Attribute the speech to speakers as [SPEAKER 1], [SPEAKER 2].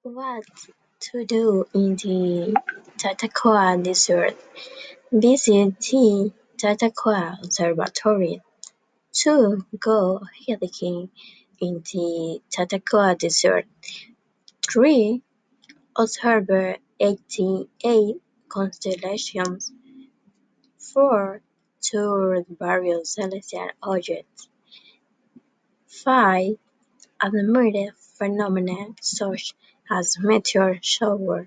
[SPEAKER 1] What to do in the Tatacoa Desert? Visit the Tatacoa Observatory. 2. Go hiking in the Tatacoa Desert. 3. Observe 88 constellations. 4. Tour various celestial objects. 5. Admire phenomena such as meteor shower.